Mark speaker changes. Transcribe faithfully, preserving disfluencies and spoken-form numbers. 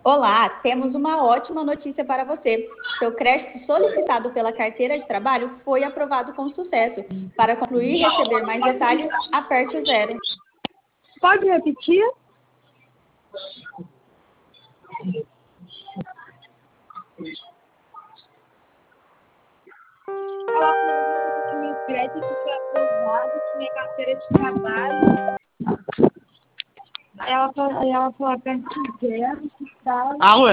Speaker 1: Olá, temos uma ótima notícia para você. Seu crédito solicitado pela carteira de trabalho foi aprovado com sucesso. Para concluir e receber mais detalhes, aperte o zero.
Speaker 2: Pode repetir? Ela falou que meu crédito foi aprovado, que minha carteira de trabalho. Ela falou, ela falou aperte o zero, que tal.